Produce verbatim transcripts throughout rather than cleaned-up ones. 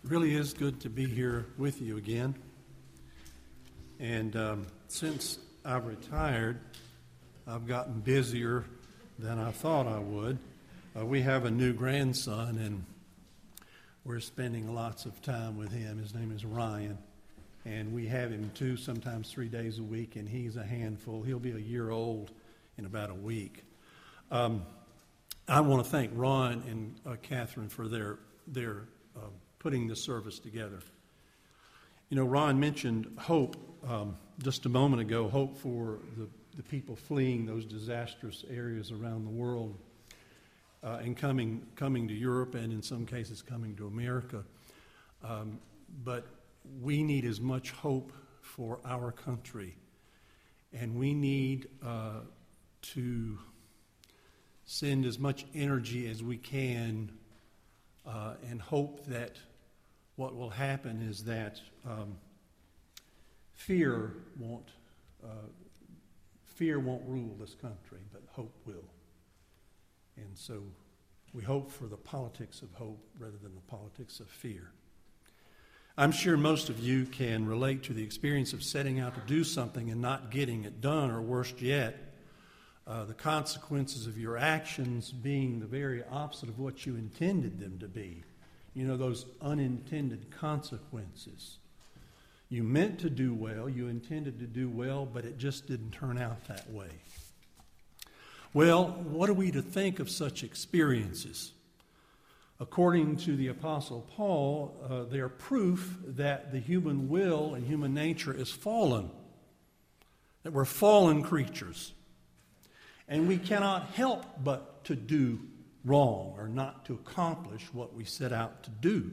really is good to be here with you again. And um, since I've retired, I've gotten busier than I thought I would. Uh, we have a new grandson, and we're spending lots of time with him. His name is Ryan, and we have him two, sometimes three days a week, and he's a handful. He'll be a year old in about a week. Um, I want to thank Ron and uh, Catherine for their their uh, putting this service together. You know, Ron mentioned hope um, just a moment ago, hope for the, the people fleeing those disastrous areas around the world uh, and coming coming to Europe and in some cases coming to America. Um, but we need as much hope for our country, and we need uh, to send as much energy as we can uh, and hope that what will happen is that um, fear won't uh, fear won't rule this country, but hope will. And so we hope for the politics of hope rather than the politics of fear. I'm sure most of you can relate to the experience of setting out to do something and not getting it done, or worse yet, uh, the consequences of your actions being the very opposite of what you intended them to be. You know, those unintended consequences. You meant to do well, you intended to do well, but it just didn't turn out that way. Well, what are we to think of such experiences? According to the Apostle Paul, uh, they are proof that the human will and human nature is fallen, that we're fallen creatures. And we cannot help but to do wrong or not to accomplish what we set out to do.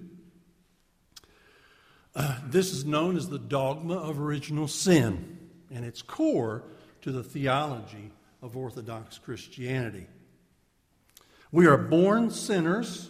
Uh, this is known as the dogma of original sin, and it's core to the theology of Orthodox Christianity. We are born sinners.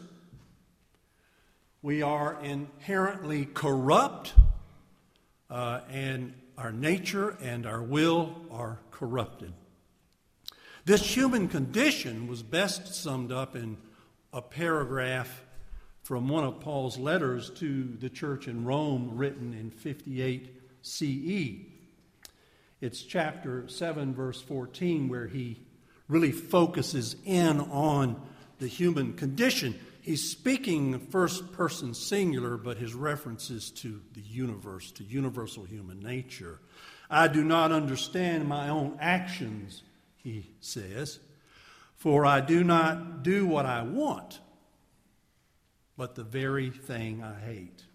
We are inherently corrupt, uh, and our nature and our will are corrupted. This human condition was best summed up in a paragraph from one of Paul's letters to the church in Rome, written in fifty-eight C E. It's chapter seven, verse fourteen, where he really focuses in on the human condition. He's speaking first person singular, but his reference is to the universe, to universal human nature. I do not understand my own actions, he says, for I do not do what I want, but the very thing I hate.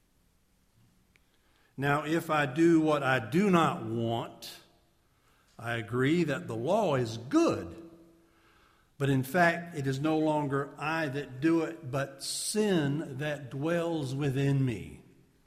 Now, if I do what I do not want, I agree that the law is good, but in fact, it is no longer I that do it, but sin that dwells within me.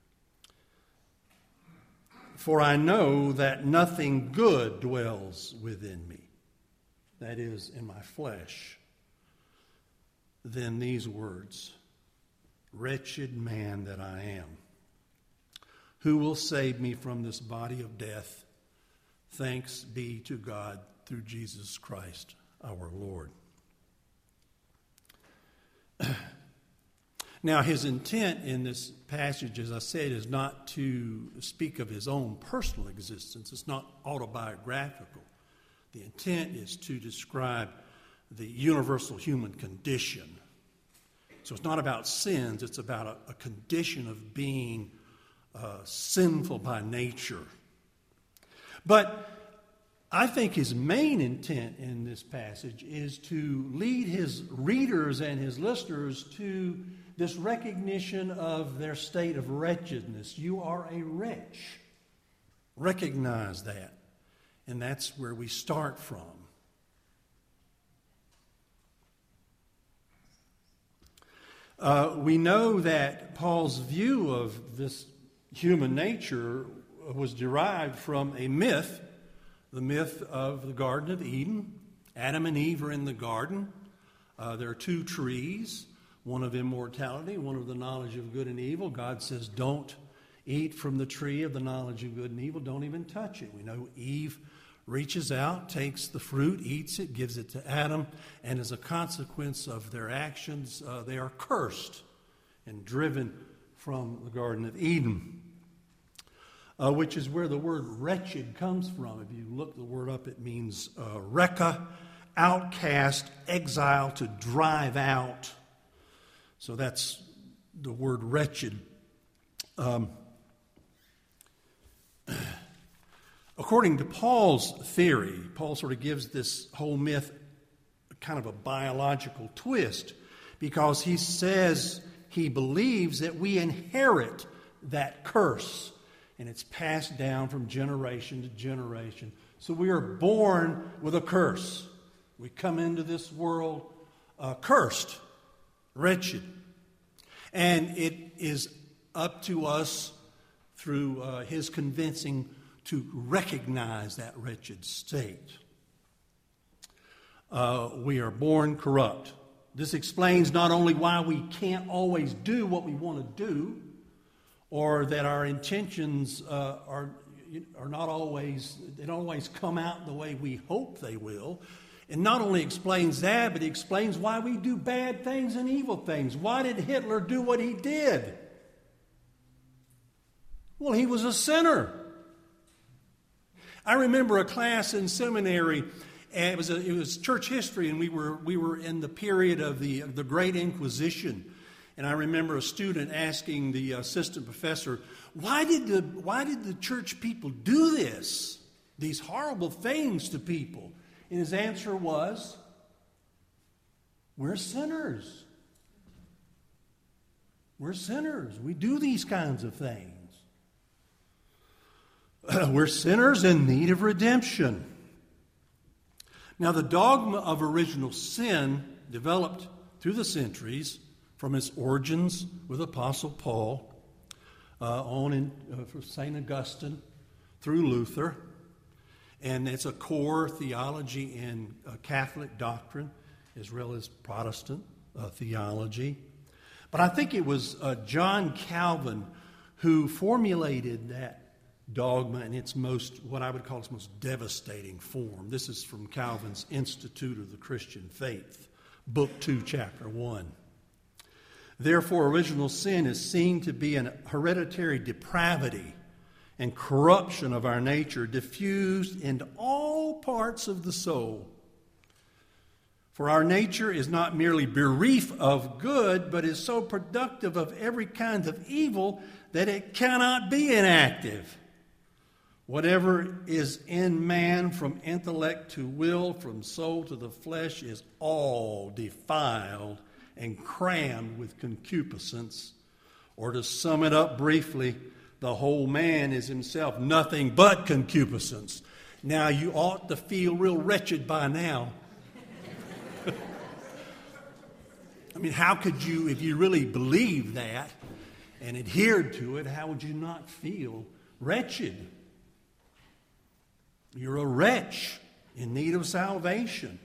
For I know that nothing good dwells within me, that is, in my flesh. Then these words, wretched man that I am, who will save me from this body of death? Thanks be to God through Jesus Christ our Lord. Now, his intent in this passage, as I said, is not to speak of his own personal existence. It's not autobiographical. The intent is to describe the universal human condition. So it's not about sins, it's about a, a condition of being uh, sinful by nature. But I think his main intent in this passage is to lead his readers and his listeners to this recognition of their state of wretchedness. You are a wretch. Recognize that. And that's where we start from. Uh, we know that Paul's view of this human nature was derived from a myth, the myth of the Garden of Eden. Adam and Eve are in the garden. Uh, there are two trees, one of immortality, one of the knowledge of good and evil. God says, don't eat from the tree of the knowledge of good and evil. Don't even touch it. We know Eve reaches out, takes the fruit, eats it, gives it to Adam, and as a consequence of their actions, uh, they are cursed and driven from the Garden of Eden, uh, which is where the word wretched comes from. If you look the word up, it means uh, rekha, outcast, exile, to drive out. So that's the word wretched. Um, according to Paul's theory, Paul sort of gives this whole myth kind of a biological twist, because he says he believes that we inherit that curse, and it's passed down from generation to generation. So we are born with a curse. We come into this world uh, cursed, wretched. And it is up to us through uh, his convincing to recognize that wretched state. Uh, we are born corrupt. This explains not only why we can't always do what we want to do, or that our intentions uh, are, are not always, they don't always come out the way we hope they will. It not only explains that, but it explains why we do bad things and evil things. Why did Hitler do what he did? Well, he was a sinner. I remember a class in seminary, and it was a, it was church history, and we were we were in the period of the of the Great Inquisition. And I remember a student asking the assistant professor, "Why did the why did the church people do this? These horrible things to people?" And his answer was, "We're sinners. We're sinners. We do these kinds of things. We're sinners in need of redemption." Now, the dogma of original sin developed through the centuries from its origins with Apostle Paul, uh, on in uh, from Saint Augustine through Luther, and it's a core theology in uh, Catholic doctrine as well as Protestant uh, theology. But I think it was uh, John Calvin who formulated that dogma in its most, what I would call its most devastating form. This is from Calvin's Institute of the Christian Faith, Book two, Chapter one. "Therefore, original sin is seen to be an hereditary depravity and corruption of our nature, diffused into all parts of the soul. For our nature is not merely bereft of good, but is so productive of every kind of evil that it cannot be inactive. Whatever is in man, from intellect to will, from soul to the flesh, is all defiled and crammed with concupiscence. Or to sum it up briefly, the whole man is himself nothing but concupiscence." Now, you ought to feel real wretched by now. I mean, how could you, if you really believed that and adhered to it, how would you not feel wretched? You're a wretch in need of salvation.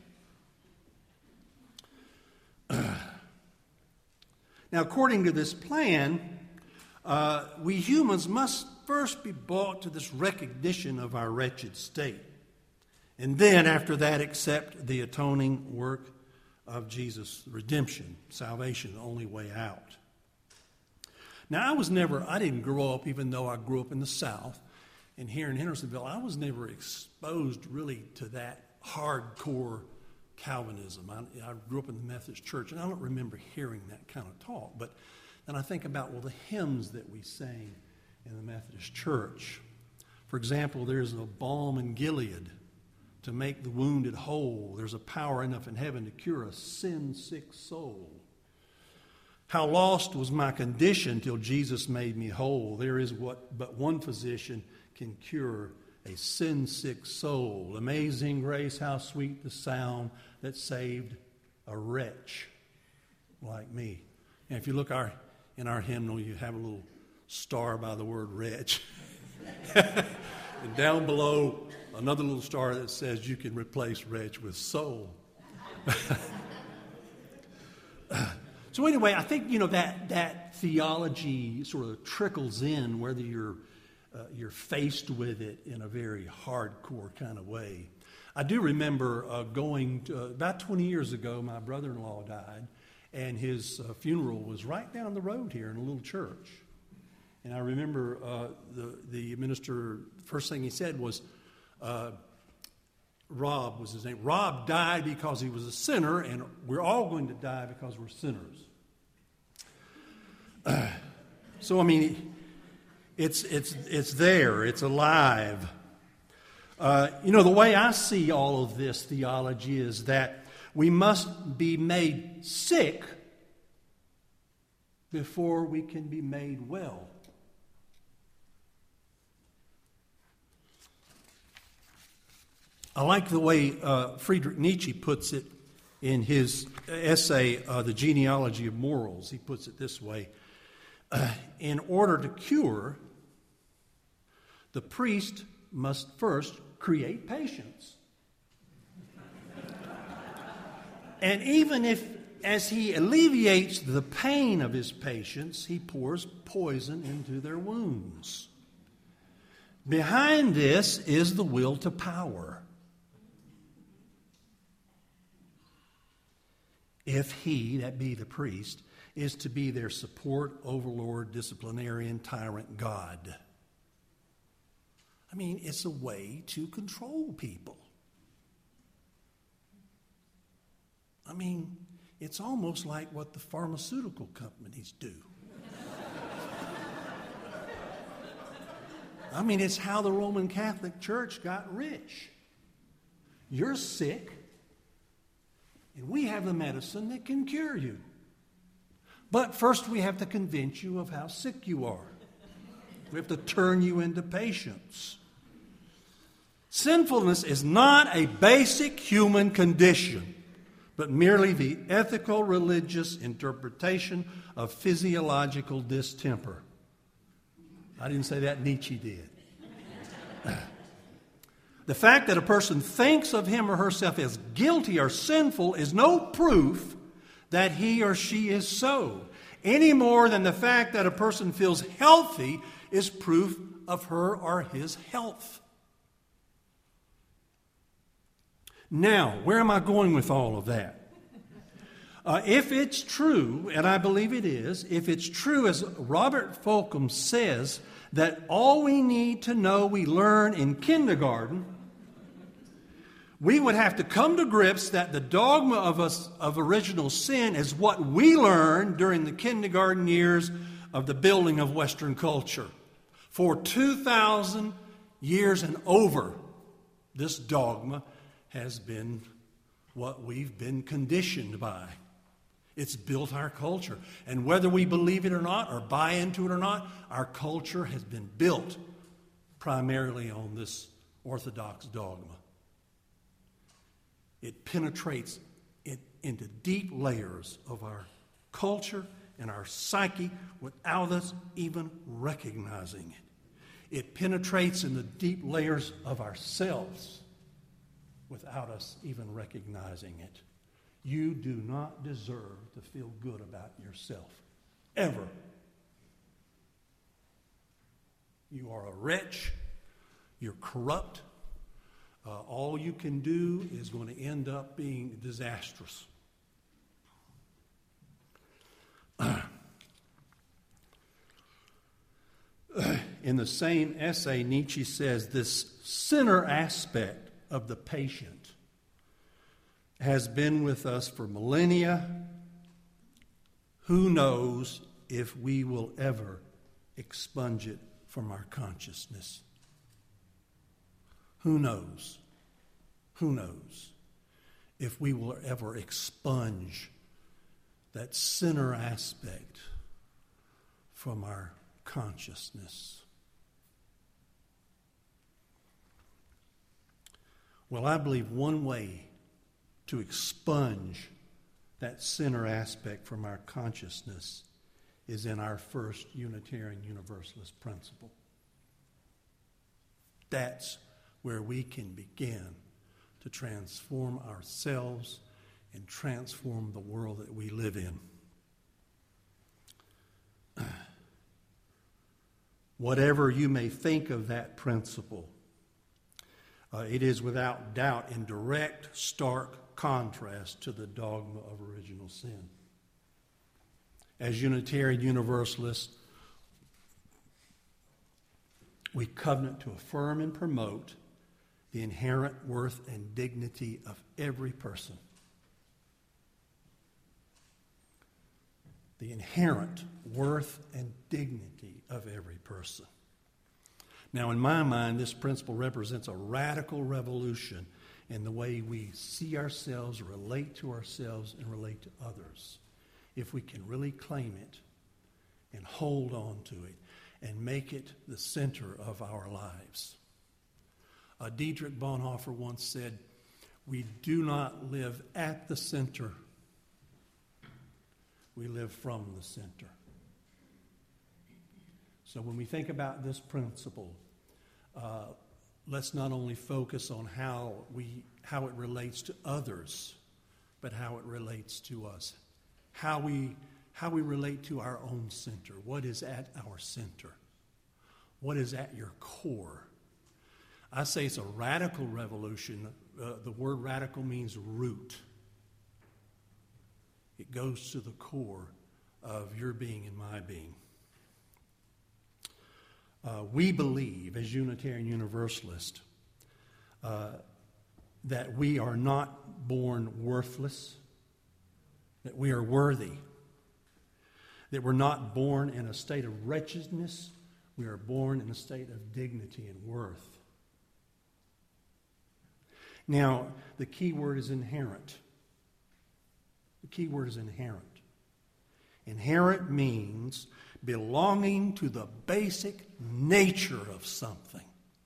Now, according to this plan, uh, we humans must first be brought to this recognition of our wretched state. And then, after that, accept the atoning work of Jesus' redemption, salvation, the only way out. Now, I was never, I didn't grow up, even though I grew up in the South, and here in Hendersonville, I was never exposed really to that hardcore Calvinism. I, I grew up in the Methodist Church, and I don't remember hearing that kind of talk. But then I think about, well, the hymns that we sang in the Methodist Church. For example, there's a balm in Gilead to make the wounded whole. There's a power enough in heaven to cure a sin-sick soul. How lost was my condition till Jesus made me whole. There is what but one physician can cure a sin-sick soul. Amazing grace, how sweet the sound that saved a wretch like me. And if you look our in our hymnal, you have a little star by the word wretch. And down below, another little star that says you can replace wretch with soul. So anyway, I think, you know, that that theology sort of trickles in whether you're uh, you're faced with it in a very hardcore kind of way. I do remember uh, going to, uh, about twenty years ago, my brother-in-law died, and his uh, funeral was right down the road here in a little church. And I remember uh, the, the minister, the first thing he said was, uh, Rob was his name. Rob died because he was a sinner, and we're all going to die because we're sinners. Uh, so, I mean, it's, it's, it's there. It's alive. Uh, you know, the way I see all of this theology is that we must be made sick before we can be made well. I like the way uh, Friedrich Nietzsche puts it in his essay, uh, The Genealogy of Morals. He puts it this way. Uh, in order to cure, the priest must first create patience. And even if, as he alleviates the pain of his patients, he pours poison into their wounds. Behind this is the will to power. If he, that be the priest, is to be their support, overlord, disciplinarian, tyrant God. I mean, it's a way to control people. I mean, it's almost like what the pharmaceutical companies do. I mean, it's how the Roman Catholic Church got rich. You're sick, and we have the medicine that can cure you. But first we have to convince you of how sick you are. We have to turn you into patients. Sinfulness is not a basic human condition, but merely the ethical religious interpretation of physiological distemper. I didn't say that, Nietzsche did. The fact that a person thinks of him or herself as guilty or sinful is no proof that he or she is so, any more than the fact that a person feels healthy is proof of her or his health. Now, where am I going with all of that? Uh, if it's true, and I believe it is, if it's true, as Robert Fulghum says, that all we need to know we learn in kindergarten, we would have to come to grips that the dogma of us of original sin is what we learned during the kindergarten years of the building of Western culture. For two thousand years and over, this dogma has been what we've been conditioned by. It's built our culture. And whether we believe it or not, or buy into it or not, our culture has been built primarily on this orthodox dogma. It penetrates it into deep layers of our culture and our psyche without us even recognizing it. It penetrates in the deep layers of ourselves without us even recognizing it. You do not deserve to feel good about yourself, ever. You are a wretch. You're corrupt. Uh, all you can do is going to end up being disastrous. In the same essay, Nietzsche says this sinner aspect of the patient has been with us for millennia. Who knows if we will ever expunge it from our consciousness? Who knows? Who knows if we will ever expunge that sinner aspect from our consciousness? Well, I believe one way to expunge that sinner aspect from our consciousness is in our first Unitarian Universalist principle. That's where we can begin to transform ourselves and transform the world that we live in. Whatever you may think of that principle, uh, it is without doubt in direct, stark contrast to the dogma of original sin. As Unitarian Universalists, We covenant to affirm and promote the inherent worth and dignity of every person. The inherent worth and dignity of every person. Now, in my mind, this principle represents a radical revolution in the way we see ourselves, relate to ourselves, and relate to others. If we can really claim it and hold on to it and make it the center of our lives. Uh, Dietrich Bonhoeffer once said, "We do not live at the center. We live from the center." So when we think about this principle, uh, let's not only focus on how we how it relates to others, but how it relates to us. How we how we relate to our own center. What is at our center? What is at your core? I say it's a radical revolution. Uh, the word radical means root. It goes to the core of your being and my being. Uh, we believe, as Unitarian Universalists, uh, that we are not born worthless, that we are worthy, that we're not born in a state of wretchedness, we are born in a state of dignity and worth. Now, the key word is inherent. The key word is inherent. Inherent means belonging to the basic nature of something.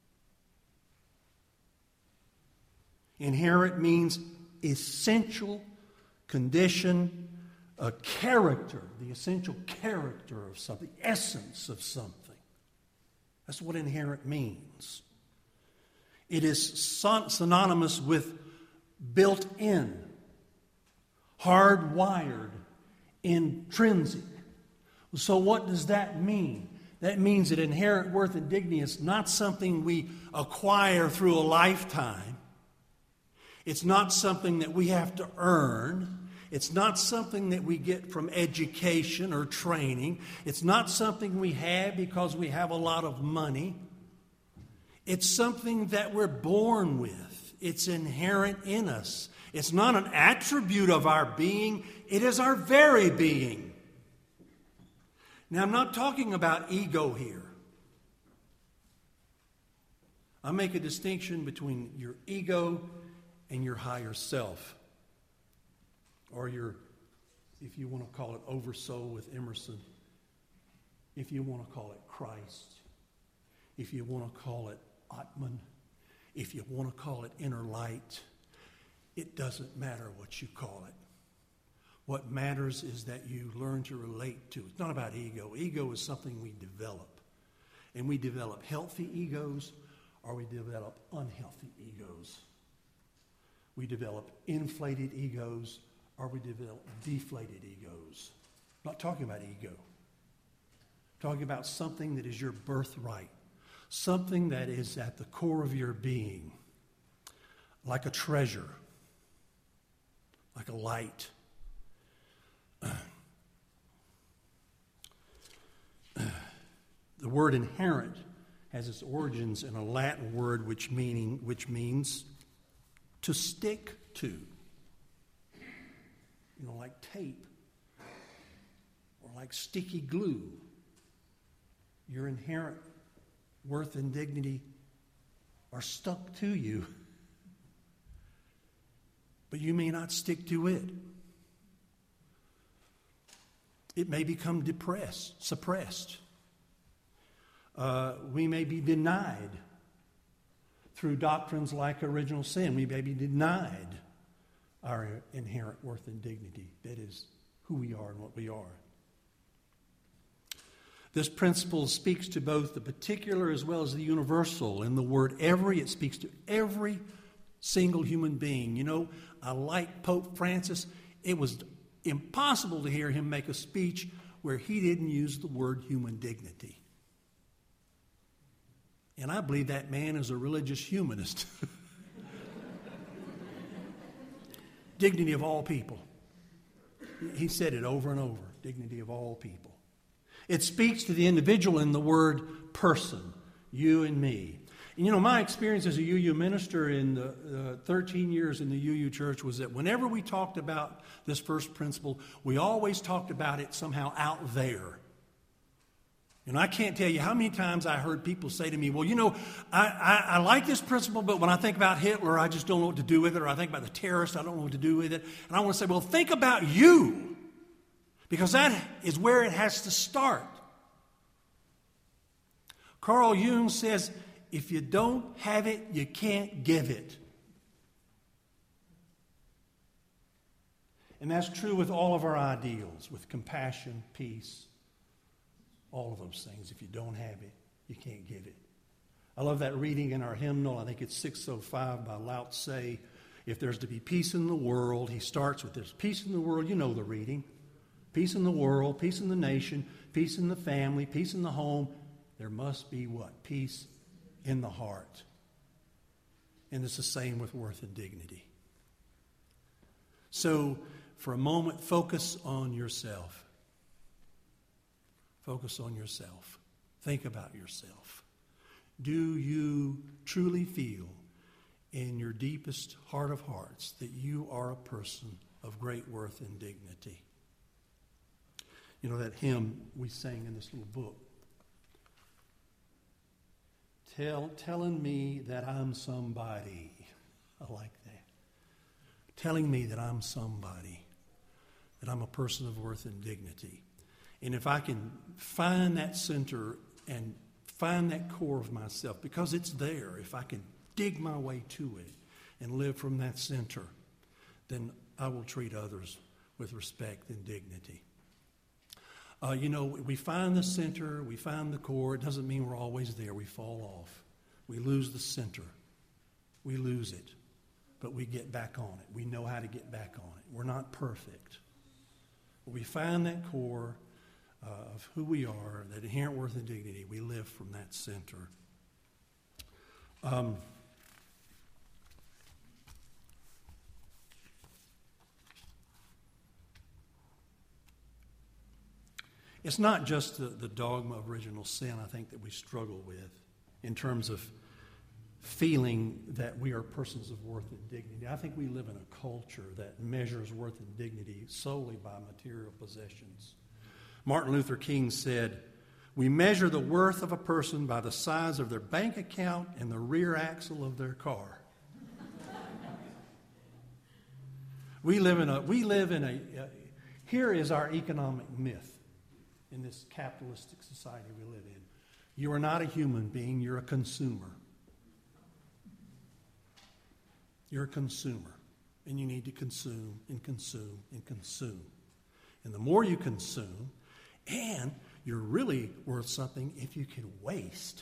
Inherent means essential condition, a character, the essential character of something, the essence of something. That's what inherent means. It is synonymous with built-in, hardwired, intrinsic. So what does that mean? That means that inherent worth and dignity is not something we acquire through a lifetime. It's not something that we have to earn. It's not something that we get from education or training. It's not something we have because we have a lot of money. It's something that we're born with. It's inherent in us. It's not an attribute of our being. It is our very being. Now, I'm not talking about ego here. I make a distinction between your ego and your higher self. Or your, if you want to call it oversoul with Emerson, if you want to call it Christ, if you want to call it Atman, if you want to call it inner light, it doesn't matter what you call it. What matters is that you learn to relate to it. It's not about ego. Ego is something we develop. And we develop healthy egos or we develop unhealthy egos. We develop inflated egos or we develop deflated egos. I'm not talking about ego. I'm talking about something that is your birthright. Something that is at the core of your being. Like a treasure. Like a light. The word inherent has its origins in a Latin word which meaning which means to stick to. You know, like tape or like sticky glue. Your inherent worth and dignity are stuck to you. But you may not stick to it. It may become depressed, suppressed. Uh, we may be denied through doctrines like original sin. We may be denied our inherent worth and dignity. That is who we are and what we are. This principle speaks to both the particular as well as the universal. In the word every, it speaks to every single human being. You know, I like Pope Francis. It was impossible to hear him make a speech where he didn't use the word human dignity. And I believe that man is a religious humanist. Dignity of all people. He said it over and over. Dignity of all people. It speaks to the individual in the word person. You and me. And you know, my experience as a U U minister in the uh, thirteen years in the U U church was that whenever we talked about this first principle, we always talked about it somehow out there. And I can't tell you how many times I heard people say to me, well, you know, I, I, I like this principle, but when I think about Hitler, I just don't know what to do with it. Or I think about the terrorists, I don't know what to do with it. And I want to say, well, think about you. Because that is where it has to start. Carl Jung says, if you don't have it, you can't give it. And that's true with all of our ideals, with compassion, peace, all of those things. If you don't have it, you can't give it. I love that reading in our hymnal. I think it's six oh five by Lao Tse. If there's to be peace in the world, he starts with this. Peace in the world, you know the reading. Peace in the world, peace in the nation, peace in the family, peace in the home. There must be what? Peace in the heart. And it's the same with worth and dignity. So, for a moment, focus on yourself. Focus on yourself. Think about yourself. Do you truly feel in your deepest heart of hearts that you are a person of great worth and dignity? You know that hymn we sang in this little book? Tell, telling me that I'm somebody. I like that. Telling me that I'm somebody. That I'm a person of worth and dignity. And if I can find that center and find that core of myself, because it's there, if I can dig my way to it and live from that center, then I will treat others with respect and dignity. Uh, you know, we find the center, we find the core. It doesn't mean we're always there. We fall off. We lose the center. We lose it. But we get back on it. We know how to get back on it. We're not perfect. But we find that core Uh, of who we are, that inherent worth and dignity. We live from that center. Um, it's not just the, the dogma of original sin, I think, that we struggle with in terms of feeling that we are persons of worth and dignity. I think we live in a culture that measures worth and dignity solely by material possessions. Martin Luther King said, we measure the worth of a person by the size of their bank account and the rear axle of their car. we live in a, we live in a, uh, here is our economic myth in this capitalistic society we live in. You are not a human being, you're a consumer. You're a consumer, and you need to consume and consume and consume. And the more you consume, and you're really worth something if you can waste.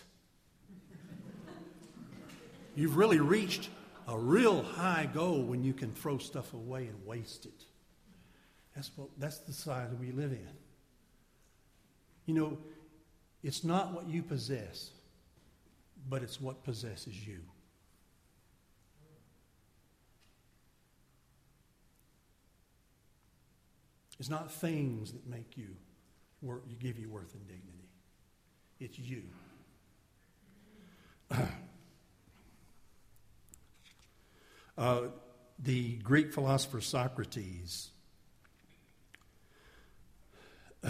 You've really reached a real high goal when you can throw stuff away and waste it. That's what, that's the society we live in. You know, it's not what you possess, but it's what possesses you. It's not things that make you work, you give you worth and dignity. It's you. uh, the Greek philosopher Socrates uh,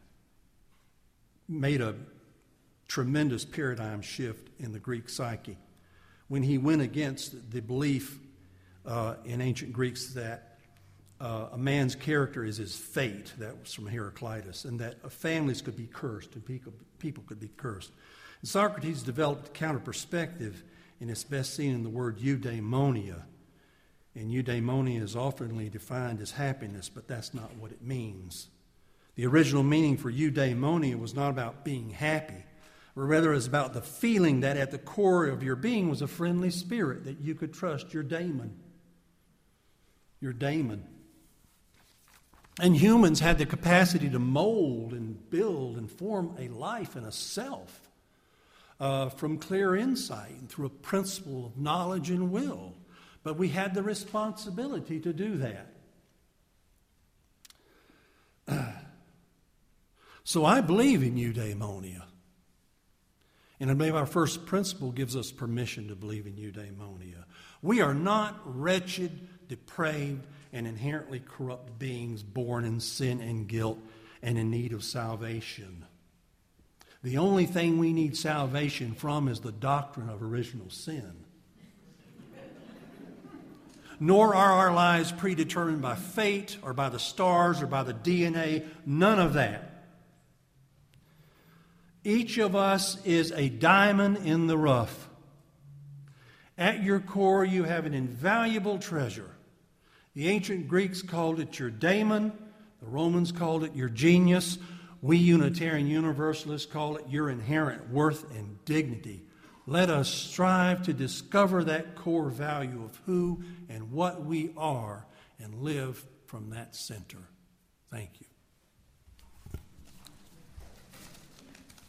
made a tremendous paradigm shift in the Greek psyche when he went against the belief uh, in ancient Greeks that Uh, a man's character is his fate. That was from Heraclitus, and that uh, families could be cursed and people, people could be cursed. And Socrates developed a counter perspective, and it's best seen in the word eudaimonia. And eudaimonia is oftenly defined as happiness, but that's not what it means. The original meaning for eudaimonia was not about being happy, but rather it was about the feeling that at the core of your being was a friendly spirit that you could trust, your daemon. Your daemon. And humans had the capacity to mold and build and form a life and a self uh, from clear insight and through a principle of knowledge and will. But we had the responsibility to do that. Uh, so I believe in eudaimonia. And I believe our first principle gives us permission to believe in eudaimonia. We are not wretched, depraved, and inherently corrupt beings born in sin and guilt and in need of salvation. The only thing we need salvation from is the doctrine of original sin. Nor are our lives predetermined by fate or by the stars or by the D N A. None of that. Each of us is a diamond in the rough. At your core, you have an invaluable treasure. The ancient Greeks called it your daemon. The Romans called it your genius. We Unitarian Universalists call it your inherent worth and dignity. Let us strive to discover that core value of who and what we are and live from that center. Thank you.